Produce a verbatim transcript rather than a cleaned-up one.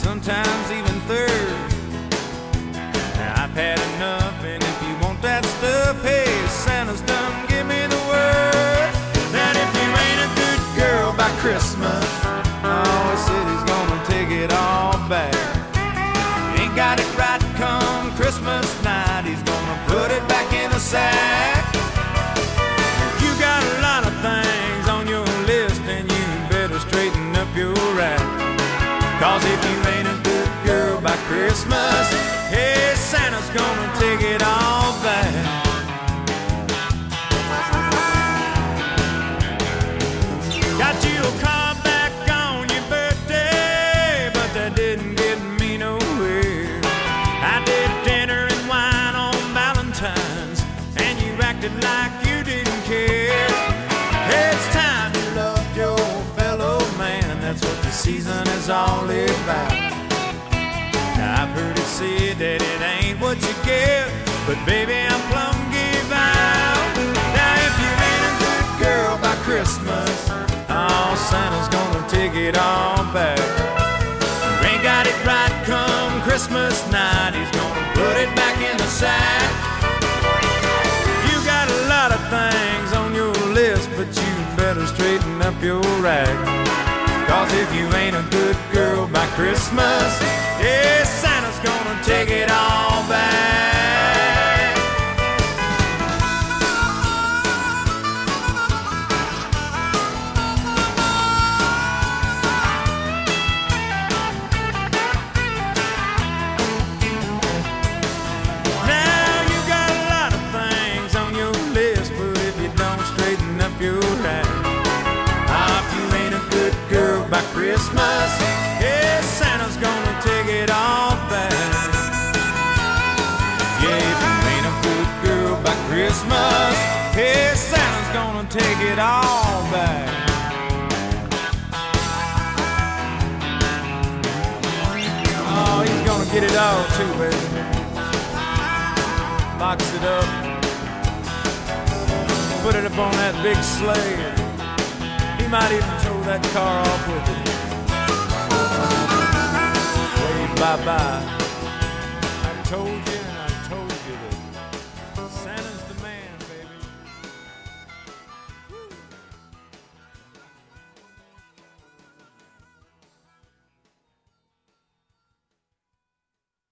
sometimes even third. Now I've had enough, and if you want that stuff, hey, Santa's done give me the word that if you ain't a good girl by Christmas, oh, he said he's gonna take it all back. You ain't got it right come Christmas night, he's gonna put it back in a sack. You got a lot of things on your list, and you better straighten up your act. Cause if you ain't a good girl by Christmas, hey, Santa's gonna take it all back. Got you a car back on your birthday, but that didn't get me nowhere. I did dinner and wine on Valentine's, and you acted like you didn't care. Hey, it's time you loved your fellow man, that's what the season is all about. Now I've heard it said that it ain't what you get, but baby, I'm plumb give out. Now if you ain't a good girl by Christmas, oh, Santa's gonna take it all back. You ain't got it right come Christmas night, he's gonna put it back in the sack. You got a lot of things on your list, but you better straighten up your act. Cause if you ain't a good girl by Christmas, yeah, Santa's gonna take it all back. Now you got a lot of things on your list, but if you don't straighten up your act, if you ain't a good girl by Christmas, yeah, Santa's gonna take it all back. Yeah, if you ain't a good girl by Christmas, yeah, Santa's gonna take it all back. Oh, he's gonna get it all too, baby. Box it up, put it up on that big sleigh. He might even tow that car off with it. Wave bye-bye. I told you.